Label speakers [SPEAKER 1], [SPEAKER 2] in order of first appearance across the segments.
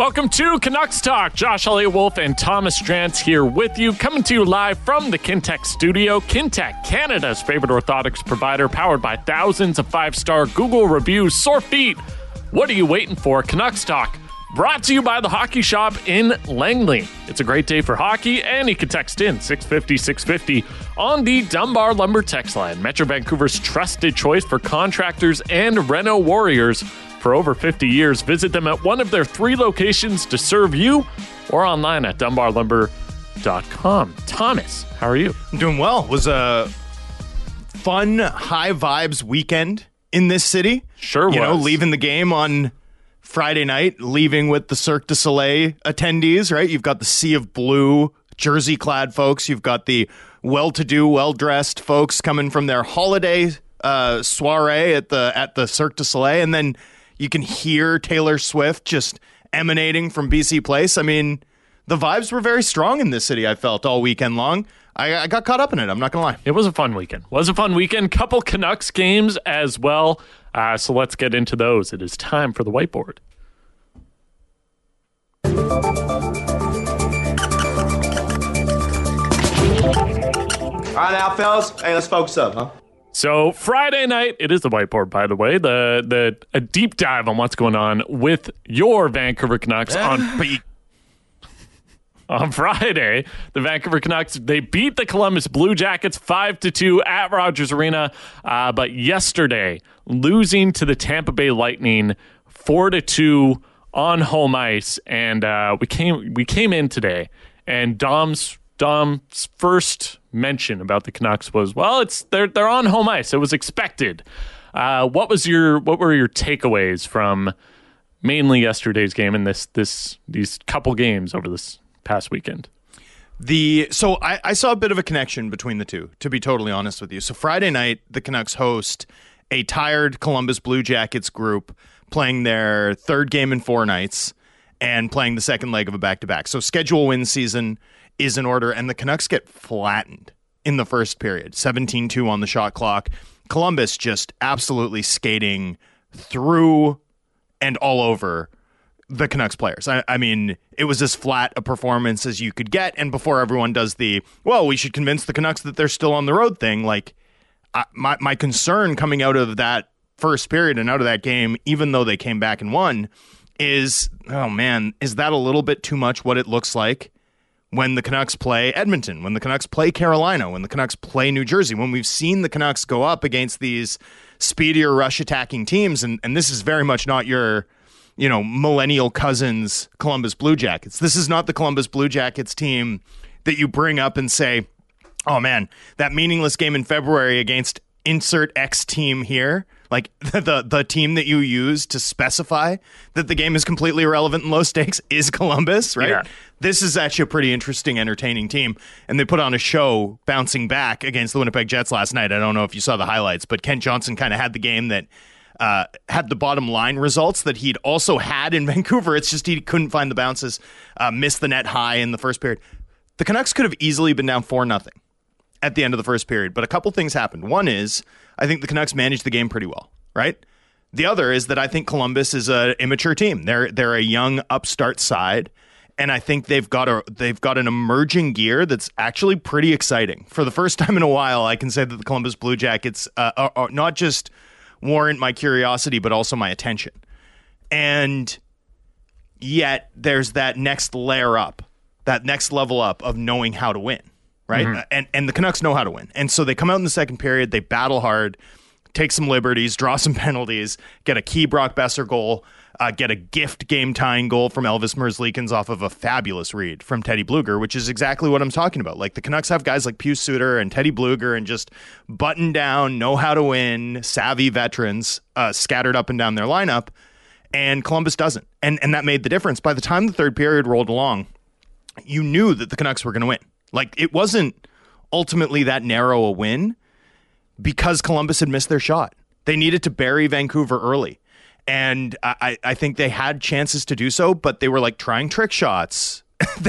[SPEAKER 1] Welcome to Canucks Talk. Josh Elliott Wolf and Thomas Drance here with you, coming to you live from the Kintec studio. Kintec, Canada's favorite orthotics provider, powered by thousands of five-star Google reviews. Sore feet, what are you waiting for? Canucks Talk, brought to you by the Hockey Shop in Langley. It's a great day for hockey, and you can text in 650-650 on the Dunbar Lumber text line. Metro Vancouver's trusted choice for contractors and reno warriors for over 50 years. Visit them at one of their 3 locations to serve you, or online at dunbarlumber.com. Thomas, how are you?
[SPEAKER 2] I'm doing well. It was a fun, high vibes weekend in this city.
[SPEAKER 1] Sure was.
[SPEAKER 2] You know, leaving the game on Friday night, leaving with the Cirque du Soleil attendees, right? You've got the sea of blue, jersey-clad folks. You've got the well-to-do, well-dressed folks coming from their holiday soiree at the Cirque du Soleil, and then you can hear Taylor Swift just emanating from BC Place. I mean, the vibes were very strong in this city, I felt, all weekend long. I got caught up in it, I'm not going to lie.
[SPEAKER 1] It was a fun weekend. Couple Canucks games as well. So let's get into those. It is time for the whiteboard.
[SPEAKER 3] All right now, fellas. Hey, let's focus up, huh?
[SPEAKER 1] So Friday night, it is the whiteboard, by the way, a deep dive on what's going on with your Vancouver Canucks on Friday. The Vancouver Canucks, they beat the Columbus Blue Jackets 5-2 at Rogers Arena, but yesterday losing to the Tampa Bay Lightning 4-2 on home ice, and we came in today, and Dom's first mention about the Canucks was, well, they're on home ice. It was expected. What were your takeaways from mainly yesterday's game and these couple games over this past weekend?
[SPEAKER 2] So I saw a bit of a connection between the two, to be totally honest with you. So Friday night, the Canucks host a tired Columbus Blue Jackets group playing their third game in 4 nights and playing the second leg of a back-to-back. So schedule win season is in order, and the Canucks get flattened in the first period, 17-2 on the shot clock. Columbus just absolutely skating through and all over the Canucks players. I mean, it was as flat a performance as you could get, and before everyone does we should convince the Canucks that they're still on the road thing, my concern coming out of that first period and out of that game, even though they came back and won, is, oh man, is that a little bit too much what it looks like when the Canucks play Edmonton, when the Canucks play Carolina, when the Canucks play New Jersey, when we've seen the Canucks go up against these speedier rush-attacking teams, and this is very much not your, millennial cousins Columbus Blue Jackets. This is not the Columbus Blue Jackets team that you bring up and say, oh man, that meaningless game in February against insert X team here, like the team that you use to specify that the game is completely irrelevant and low stakes is Columbus, right? Yeah. This is actually a pretty interesting, entertaining team, and they put on a show bouncing back against the Winnipeg Jets last night. I don't know if you saw the highlights, but Kent Johnson kind of had the game that had the bottom line results that he'd also had in Vancouver. It's just he couldn't find the bounces, missed the net high in the first period. The Canucks could have easily been down 4-0 at the end of the first period, but a couple things happened. One is, I think the Canucks managed the game pretty well, right? The other is that I think Columbus is an immature team. They're a young upstart side, and I think they've got an emerging gear that's actually pretty exciting. For the first time in a while, I can say that the Columbus Blue Jackets are not just warrant my curiosity, but also my attention. And yet there's that next layer up, that next level up of knowing how to win, right? Mm-hmm. And the Canucks know how to win. And so they come out in the second period, they battle hard, take some liberties, draw some penalties, get a key Brock Besser goal, get a gift game-tying goal from Elvis Merzlikins off of a fabulous read from Teddy Bluger, which is exactly what I'm talking about. Like, the Canucks have guys like Pius Suter and Teddy Bluger and just button down, know how to win, savvy veterans scattered up and down their lineup, and Columbus doesn't. And that made the difference. By the time the third period rolled along, you knew that the Canucks were going to win. Like, it wasn't ultimately that narrow a win because Columbus had missed their shot. They needed to bury Vancouver early. And I think they had chances to do so, but they were like trying trick shots.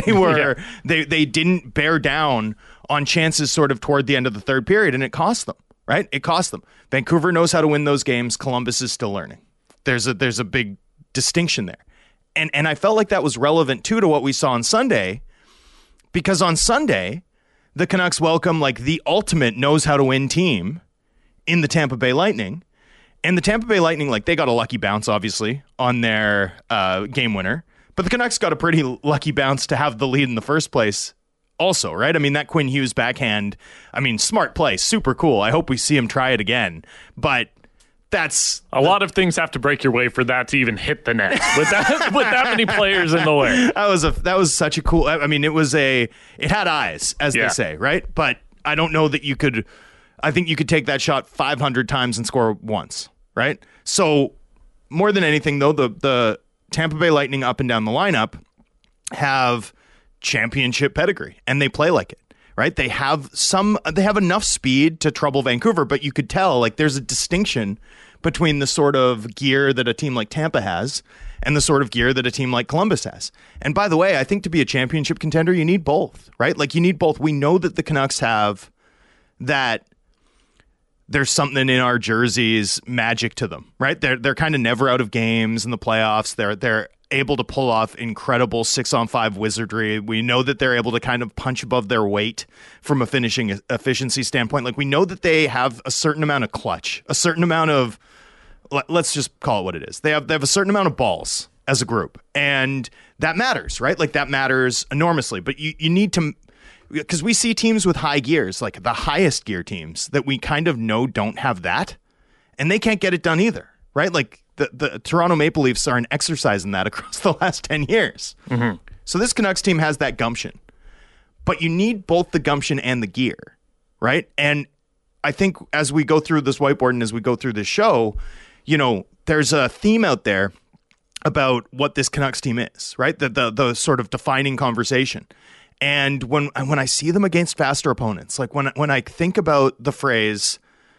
[SPEAKER 2] They didn't bear down on chances sort of toward the end of the third period, and it cost them, right? It cost them. Vancouver knows how to win those games. Columbus is still learning. There's a big distinction there. And I felt like that was relevant too to what we saw on Sunday, because on Sunday, the Canucks welcome like the ultimate knows how to win team in the Tampa Bay Lightning. And the Tampa Bay Lightning, like, they got a lucky bounce, obviously, on their game winner. But the Canucks got a pretty lucky bounce to have the lead in the first place also, right? I mean, that Quinn Hughes backhand, I mean, smart play, super cool. I hope we see him try it again. But that's...
[SPEAKER 1] A lot of things have to break your way for that to even hit the net with that many players in the way.
[SPEAKER 2] That was such a cool... I mean, it had eyes, as they say, right? But I don't know that you could... I think you could take that shot 500 times and score once, right? So more than anything, though, the Tampa Bay Lightning up and down the lineup have championship pedigree, and they play like it, right? They have enough speed to trouble Vancouver, but you could tell like there's a distinction between the sort of gear that a team like Tampa has and the sort of gear that a team like Columbus has. And by the way, I think to be a championship contender, you need both, right? Like you need both. We know that the Canucks have that. There's something in our jerseys magic to them, right? They're kind of never out of games in the playoffs. They're able to pull off incredible 6-on-5 wizardry. We know that they're able to kind of punch above their weight from a finishing efficiency standpoint. Like we know that they have a certain amount of clutch, a certain amount of, let's just call it what it is. They have a certain amount of balls as a group, and that matters, right? Like that matters enormously. But you need to. Because we see teams with high gears, like the highest gear teams that we kind of know don't have that, and they can't get it done either, right? Like the Toronto Maple Leafs are an exercise in that across the last 10 years. Mm-hmm. So this Canucks team has that gumption, but you need both the gumption and the gear, right? And I think as we go through this whiteboard and as we go through this show, you know, there's a theme out there about what this Canucks team is, right? The sort of defining conversation. And when I see them against faster opponents, like when I think about the phrase,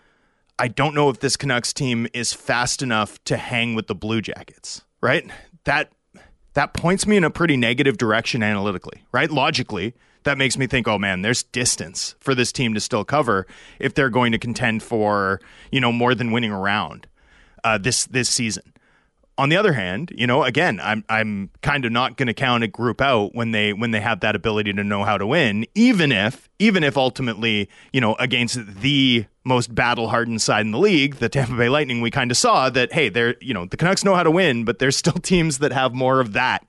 [SPEAKER 2] I don't know if this Canucks team is fast enough to hang with the Blue Jackets, right? That points me in a pretty negative direction analytically, right? Logically, that makes me think, oh man, there's distance for this team to still cover if they're going to contend for, you know, more than winning a round this season. On the other hand, you know, again, I'm kind of not going to count a group out when they have that ability to know how to win, even if ultimately, you know, against the most battle-hardened side in the league, the Tampa Bay Lightning, we kind of saw that, hey, they're, you know, the Canucks know how to win, but there's still teams that have more of that.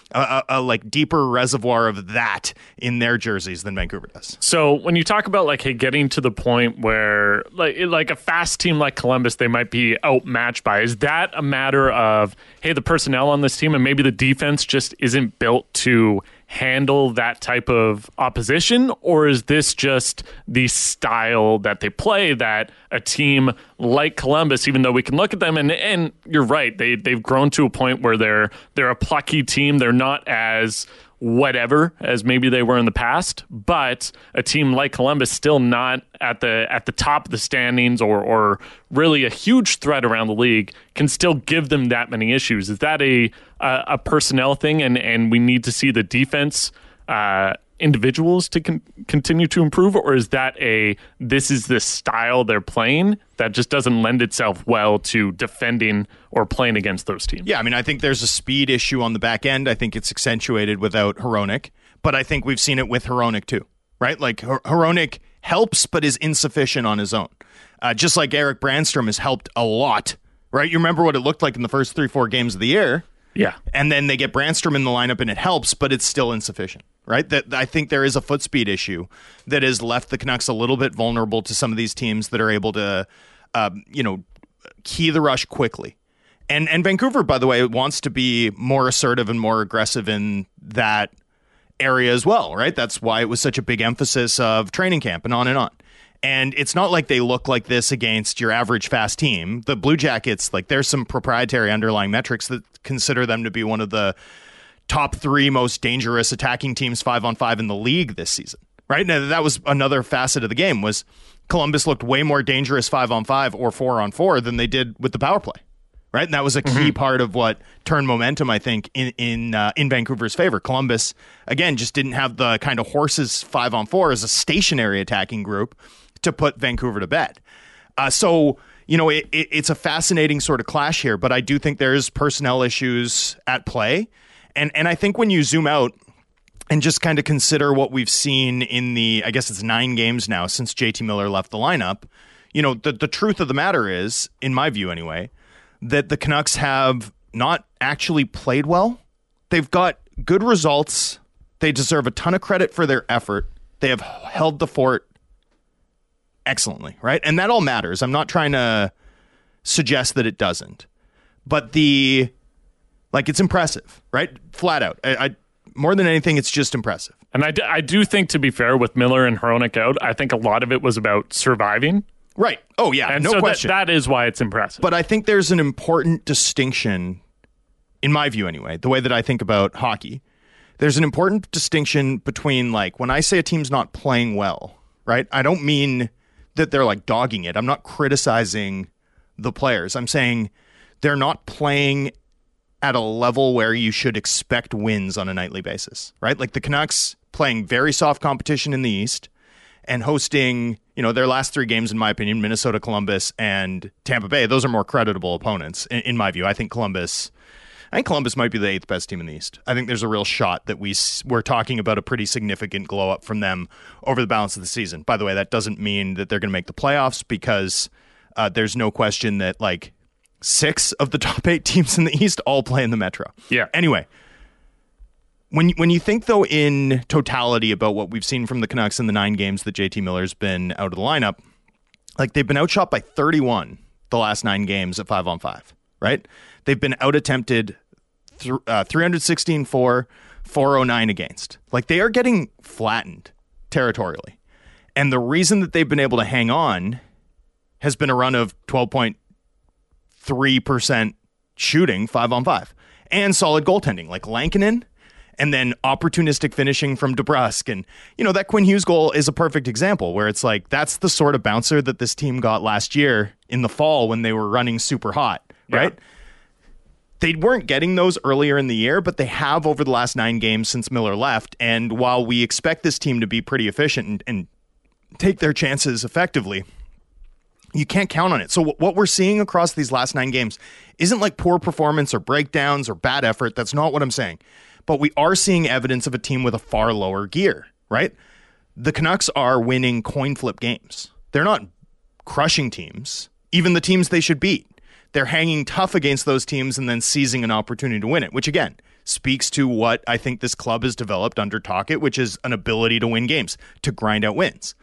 [SPEAKER 2] A like deeper reservoir of that in their jerseys than Vancouver does.
[SPEAKER 1] So when you talk about like, hey, getting to the point where like a fast team like Columbus, they might be outmatched by, is that a matter of, hey, the personnel on this team and maybe the defense just isn't built to handle that type of opposition? Or is this just the style that they play that a team like Columbus, even though we can look at them and you're right, they've grown to a point where they're a plucky team. They're not as whatever as maybe they were in the past, but a team like Columbus still not at the top of the standings or really a huge threat around the league can still give them that many issues. Is that a personnel thing and we need to see the defense individuals to continue to improve, or is that this is the style they're playing that just doesn't lend itself well to defending or playing against those teams?
[SPEAKER 2] Yeah, I mean, I think there's a speed issue on the back end. I think it's accentuated without Hronek, but I think we've seen it with Hronek too, right? Like Hronek helps but is insufficient on his own. Just like Erik Brannstrom has helped a lot, right? You remember what it looked like in the first 3-4 games of the year.
[SPEAKER 1] Yeah.
[SPEAKER 2] And then they get Brannstrom in the lineup and it helps, but it's still insufficient, right? That I think there is a foot speed issue that has left the Canucks a little bit vulnerable to some of these teams that are able to, key the rush quickly. And Vancouver, by the way, wants to be more assertive and more aggressive in that area as well, right? That's why it was such a big emphasis of training camp and on and on. And it's not like they look like this against your average fast team. The Blue Jackets, like there's some proprietary underlying metrics that consider them to be one of the top 3 most dangerous attacking teams 5-on-5 in the league this season, right? Now, that was another facet of the game was Columbus looked way more dangerous 5-on-5 or 4-on-4 than they did with the power play, right? And that was a key part of what turned momentum, I think, in Vancouver's favor. Columbus, again, just didn't have the kind of horses 5-on-4 as a stationary attacking group to put Vancouver to bed. So, it's a fascinating sort of clash here, but I do think there's personnel issues at play. And I think when you zoom out and just kind of consider what we've seen in I guess it's 9 games now since JT Miller left the lineup, the truth of the matter is, in my view anyway, that the Canucks have not actually played well. They've got good results. They deserve a ton of credit for their effort. They have held the fort excellently, right? And that all matters. I'm not trying to suggest that it doesn't. But it's impressive, right? Flat out. I more than anything, it's just impressive.
[SPEAKER 1] And I do think, to be fair, with Miller and Hronek out, I think a lot of it was about surviving.
[SPEAKER 2] Right. Oh, yeah,
[SPEAKER 1] and
[SPEAKER 2] no
[SPEAKER 1] so
[SPEAKER 2] question.
[SPEAKER 1] That is why it's impressive.
[SPEAKER 2] But I think there's an important distinction, in my view anyway, the way that I think about hockey. There's an important distinction between, when I say a team's not playing well, right? I don't mean that they're, dogging it. I'm not criticizing the players. I'm saying they're not playing at a level where you should expect wins on a nightly basis, right? Like the Canucks playing very soft competition in the East and hosting, their last 3 games, in my opinion, Minnesota, Columbus, and Tampa Bay. Those are more creditable opponents, in my view. I think Columbus might be the 8th best team in the East. I think there's a real shot that we're talking about a pretty significant glow up from them over the balance of the season. By the way, that doesn't mean that they're going to make the playoffs, because there's no question that 6 of the top 8 teams in the East all play in the Metro.
[SPEAKER 1] Yeah.
[SPEAKER 2] Anyway, when you think, though, in totality about what we've seen from the Canucks in the 9 games that JT Miller's been out of the lineup, they've been outshot by 31 the last 9 games at 5-on-5, right? They've been out-attempted 316 for, 409 against. They are getting flattened territorially. And the reason that they've been able to hang on has been a run of 12.3% shooting 5-on-5 and solid goaltending, like Lankinen, and then opportunistic finishing from DeBrusk. And, that Quinn Hughes goal is a perfect example where it's that's the sort of bouncer that this team got last year in the fall when they were running super hot, right? Yeah. They weren't getting those earlier in the year, but they have over the last 9 games since Miller left. And while we expect this team to be pretty efficient and take their chances effectively, you can't count on it. So what we're seeing across these last 9 games isn't poor performance or breakdowns or bad effort. That's not what I'm saying. But we are seeing evidence of a team with a far lower gear, right? The Canucks are winning coin flip games. They're not crushing teams, even the teams they should beat. They're hanging tough against those teams and then seizing an opportunity to win it, which again speaks to what I think this club has developed under Tocchet, which is an ability to win games, to grind out wins.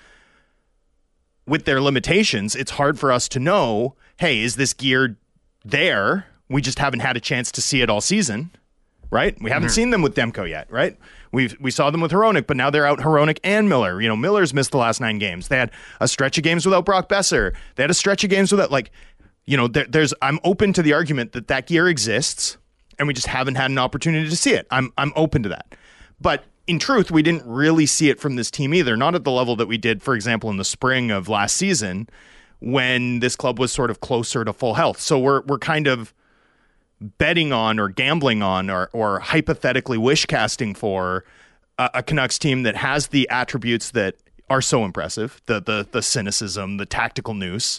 [SPEAKER 2] With their limitations, it's hard for us to know, hey, is this gear there? We just haven't had a chance to see it all season, right? We haven't seen them with Demko yet, right? We saw them with Hronek, but now they're out Hronek and Miller. Miller's missed the last 9 games. They had a stretch of games without Brock Besser. They had a stretch of games without, I'm open to the argument that gear exists, and we just haven't had an opportunity to see it. I'm open to that. But in truth, we didn't really see it from this team either, not at the level that we did, for example, in the spring of last season when this club was sort of closer to full health. So we're kind of betting on or gambling on or hypothetically wish casting for a Canucks team that has the attributes that are so impressive, the cynicism, the tactical nous,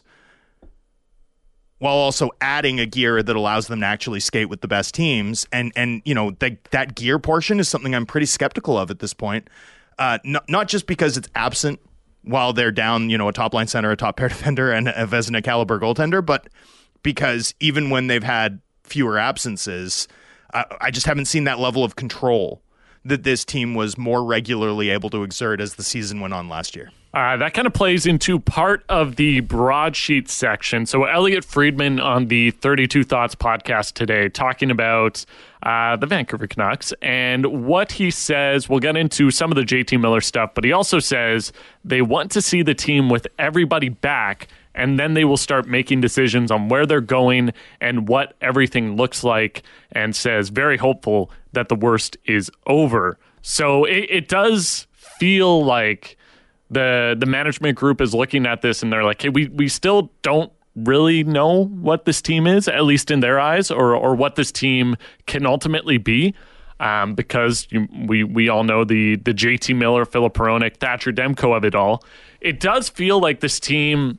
[SPEAKER 2] while also adding a gear that allows them to actually skate with the best teams. And that gear portion is something I'm pretty skeptical of at this point. Not just because it's absent while they're down, a top line center, a top pair defender, and a Vezina caliber goaltender, but because even when they've had fewer absences, I just haven't seen that level of control that this team was more regularly able to exert as the season went on last year.
[SPEAKER 1] That kind of plays into part of the broadsheet section. So Elliot Friedman on the 32 Thoughts podcast today talking about the Vancouver Canucks and what he says. We'll get into some of the JT Miller stuff, but he also says they want to see the team with everybody back, and then they will start making decisions on where they're going and what everything looks like, and says very hopeful that the worst is over. So it does feel like the management group is looking at this and they're like, hey, we still don't really know what this team is, at least in their eyes, or what this team can ultimately be. Because we all know the JT Miller, Filip Hronek, Thatcher Demko of it all. It does feel like this team,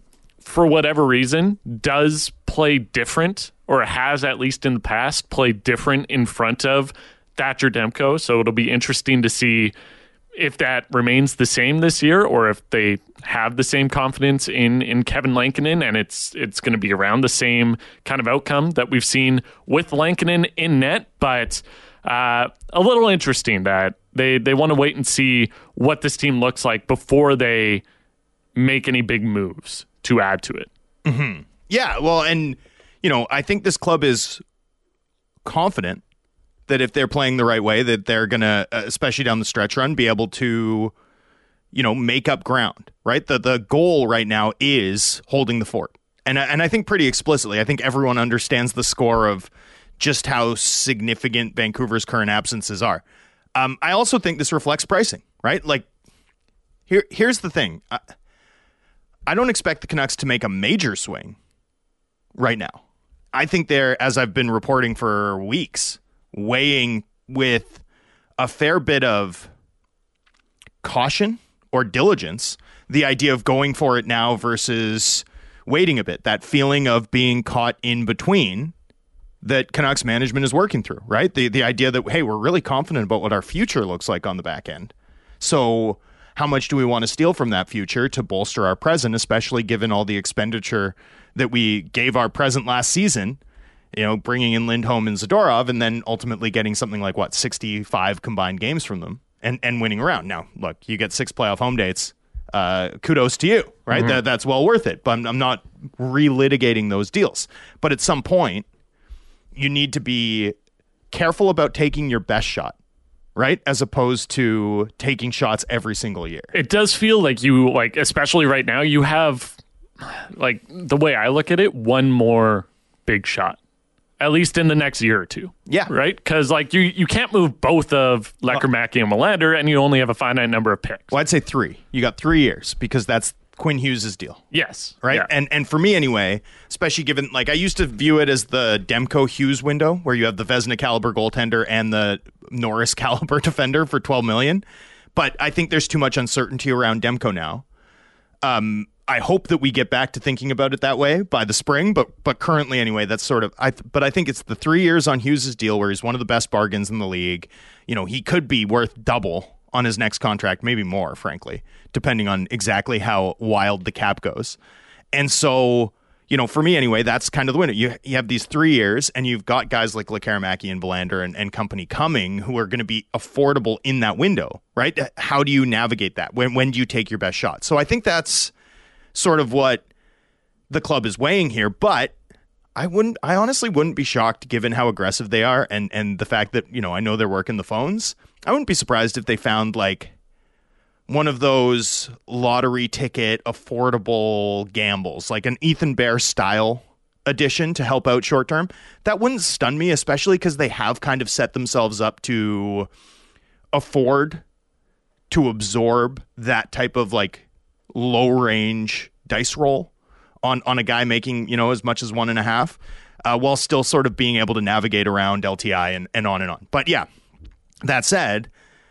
[SPEAKER 1] for whatever reason, does play different, or has at least in the past played different in front of Thatcher Demko. So it'll be interesting to see if that remains the same this year, or if they have the same confidence in Kevin Lankinen, and it's going to be around the same kind of outcome that we've seen with Lankinen in net. But a little interesting that they want to wait and see what this team looks like before they make any big moves to add to it.
[SPEAKER 2] Mm-hmm. Yeah, well, and I think this club is confident that if they're playing the right way, that they're going to, especially down the stretch run, be able to, make up ground, right? The goal right now is holding the fort. And I think pretty explicitly, I think everyone understands the score of just how significant Vancouver's current absences are. I also think this reflects pricing, right? Like, here's the thing. I don't expect the Canucks to make a major swing right now. I think they're, as I've been reporting for weeks, weighing with a fair bit of caution or diligence the idea of going for it now versus waiting a bit. That feeling of being caught in between that Canucks management is working through, right? The idea that, hey, we're really confident about what our future looks like on the back end. So how much do we want to steal from that future to bolster our present, especially given all the expenditure that we gave our present last season? Bringing in Lindholm and Zadorov, and then ultimately getting something like 65 combined games from them and winning around. Now, look, you get 6 playoff home dates. Kudos to you, right? Mm-hmm. That's well worth it. But I'm not relitigating those deals. But at some point, you need to be careful about taking your best shot, right? As opposed to taking shots every single year.
[SPEAKER 1] It does feel like you, especially right now, you have, the way I look at it, one more big shot. At least in the next year or two.
[SPEAKER 2] Yeah.
[SPEAKER 1] Right? Because you can't move both of Lecker-Mackey and Melander, and you only have a finite number of picks.
[SPEAKER 2] Well, I'd say 3. You got 3 years because that's Quinn Hughes' deal.
[SPEAKER 1] Yes.
[SPEAKER 2] Right?
[SPEAKER 1] Yeah.
[SPEAKER 2] And for me anyway, especially given, I used to view it as the Demko-Hughes window, where you have the Vezina caliber goaltender and the Norris caliber defender for $12 million. But I think there's too much uncertainty around Demko now. I hope that we get back to thinking about it that way by the spring, but currently anyway, that's sort of. But I think it's the 3 years on Hughes' deal where he's one of the best bargains in the league. He could be worth double on his next contract, maybe more, frankly, depending on exactly how wild the cap goes. And so, for me anyway, that's kind of the window. You have these 3 years, and you've got guys like Lecker-Mackey and Belander and company coming who are going to be affordable in that window, right? How do you navigate that? When do you take your best shot? So I think that's sort of what the club is weighing here, but I honestly wouldn't be shocked given how aggressive they are and the fact that, I know they're working the phones. I wouldn't be surprised if they found one of those lottery ticket affordable gambles, like an Ethan Bear style addition to help out short term. That wouldn't stun me, especially because they have kind of set themselves up to afford to absorb that type of low range dice roll on a guy making, as much as 1.5, while still sort of being able to navigate around LTI and on and on. But yeah, that said,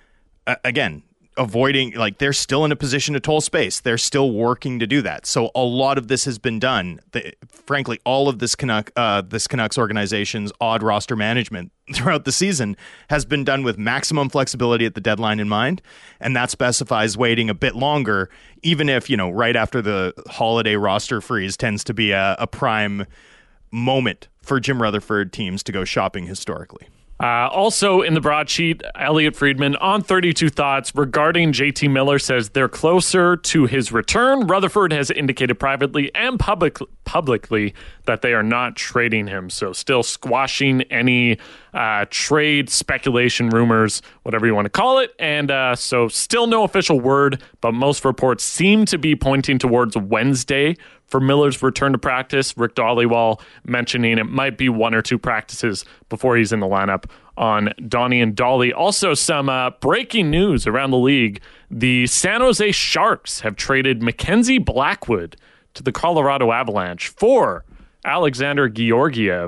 [SPEAKER 2] again, avoiding, they're still in a position to toll space. They're still working to do that. So a lot of this has been done. Frankly, all of this Canucks organization's odd roster management throughout the season has been done with maximum flexibility at the deadline in mind. And that specifies waiting a bit longer, even if, right after the holiday roster freeze tends to be a prime moment for Jim Rutherford teams to go shopping historically.
[SPEAKER 1] Also in the broadsheet, Elliot Friedman on 32 Thoughts regarding JT Miller says they're closer to his return. Rutherford has indicated privately and publicly that they are not trading him. So still squashing any trade speculation, rumors, whatever you want to call it. And so still no official word, but most reports seem to be pointing towards Wednesday for Miller's return to practice. Rick Dhaliwal mentioning it might be 1 or 2 practices before he's in the lineup on Donnie and Dolly. Also, some breaking news around the league. The San Jose Sharks have traded Mackenzie Blackwood to the Colorado Avalanche for Alexander Georgiev.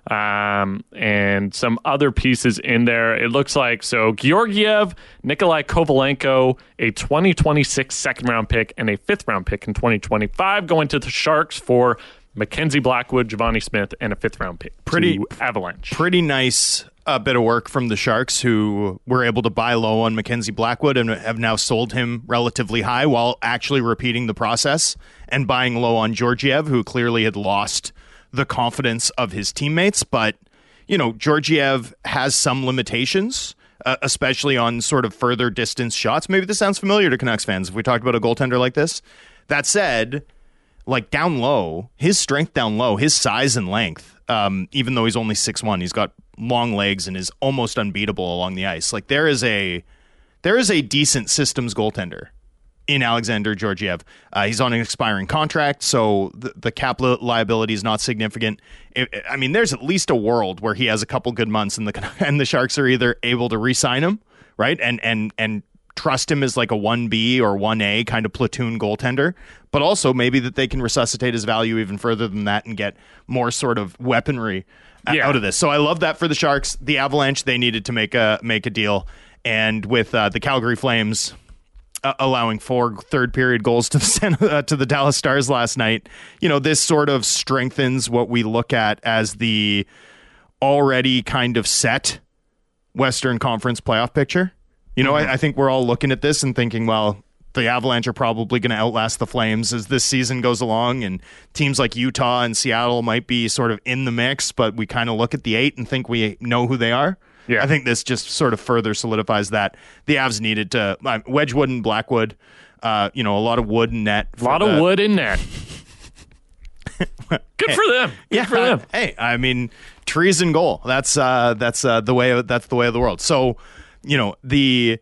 [SPEAKER 1] and some other pieces in there. It looks like Georgiev, Nikolai Kovalenko, a 2026 second-round pick, and a fifth-round pick in 2025 going to the Sharks for Mackenzie Blackwood, Giovanni Smith, and a fifth-round pick to Avalanche.
[SPEAKER 2] Pretty nice bit of work from the Sharks, who were able to buy low on Mackenzie Blackwood and have now sold him relatively high while actually repeating the process and buying low on Georgiev, who clearly had lost the confidence of his teammates. But, Georgiev has some limitations, especially on sort of further distance shots. Maybe this sounds familiar to Canucks fans if we talked about a goaltender like this. That said, like down low, his strength down low, his size and length, even though he's only 6'1", he's got long legs and is almost unbeatable along the ice. Like there is a decent systems goaltender in Alexander Georgiev. He's on an expiring contract, so the cap liability is not significant. There's at least a world where he has a couple good months and the Sharks are either able to re-sign him, right, and trust him as like a 1B or 1A kind of platoon goaltender, but also maybe that they can resuscitate his value even further than that and get more sort of weaponry out of this. So I love that for the Sharks. The Avalanche, they needed to make a deal, and with the Calgary Flames allowing 4 third-period goals to the Dallas Stars last night, this sort of strengthens what we look at as the already kind of set Western Conference playoff picture. I think we're all looking at this and thinking, well, the Avalanche are probably going to outlast the Flames as this season goes along, and teams like Utah and Seattle might be sort of in the mix, but we kind of look at the 8 and think we know who they are. Yeah. I think this just sort of further solidifies that. The Avs needed to Wedgwood and Blackwood, a lot of wood in net.
[SPEAKER 1] A lot of wood in net. Good for them. Good for them.
[SPEAKER 2] Hey, trees and goal. That's the way of the world. So, the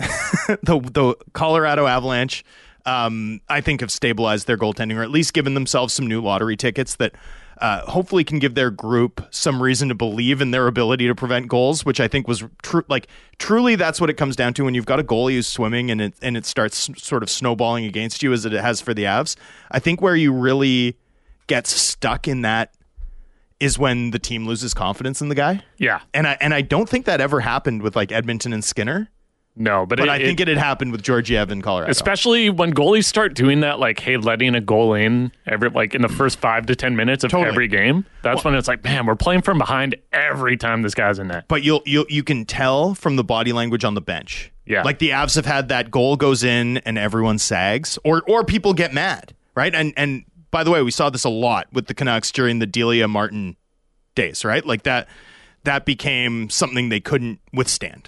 [SPEAKER 2] Colorado Avalanche, I think, have stabilized their goaltending, or at least given themselves some new lottery tickets that hopefully can give their group some reason to believe in their ability to prevent goals, which I think was truly that's what it comes down to when you've got a goalie who's swimming and it starts sort of snowballing against you as it has for the Avs. I think where you really get stuck in that is when the team loses confidence in the guy.
[SPEAKER 1] Yeah.
[SPEAKER 2] And I don't think that ever happened with like Edmonton and Skinner.
[SPEAKER 1] No, but
[SPEAKER 2] I think it had happened with Georgiev in Colorado.
[SPEAKER 1] Especially when goalies start doing that, like, hey, letting a goal in in the first 5 to 10 minutes of every game. That's when it's like, man, we're playing from behind every time this guy's in net.
[SPEAKER 2] But you can tell from the body language on the bench.
[SPEAKER 1] Yeah.
[SPEAKER 2] Like the Avs have had that goal goes in and everyone sags or people get mad, right? And by the way, we saw this a lot with the Canucks during the Delia Martin days, right? Like that became something they couldn't withstand.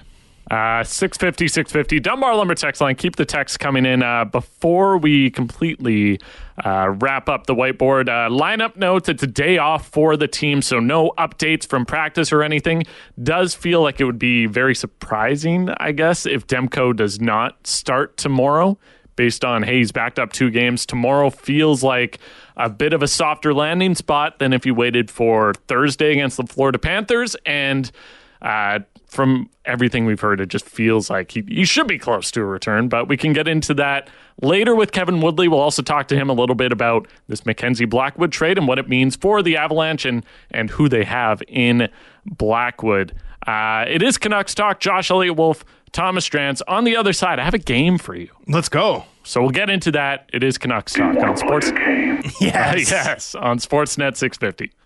[SPEAKER 1] 650. Dunbar Lumber text line. Keep the text coming in. Before we completely wrap up the whiteboard, lineup notes. It's a day off for the team, so no updates from practice or anything. Does feel like it would be very surprising, I guess, if Demko does not start tomorrow. Based on, hey, he's backed up 2 games. Tomorrow feels like a bit of a softer landing spot than if you waited for Thursday against the Florida Panthers. And from everything we've heard, it just feels like he should be close to a return, but we can get into that later with Kevin Woodley. We'll also talk to him a little bit about this Mackenzie Blackwood trade and what it means for the Avalanche and who they have in Blackwood. It is Canucks Talk. Josh Elliott Wolf, Thomas Drance. On the other side, I have a game for you.
[SPEAKER 2] Let's go.
[SPEAKER 1] So we'll get into that. It is Canucks Talk on Sports.
[SPEAKER 2] Yes.
[SPEAKER 1] Yes, on Sportsnet 650.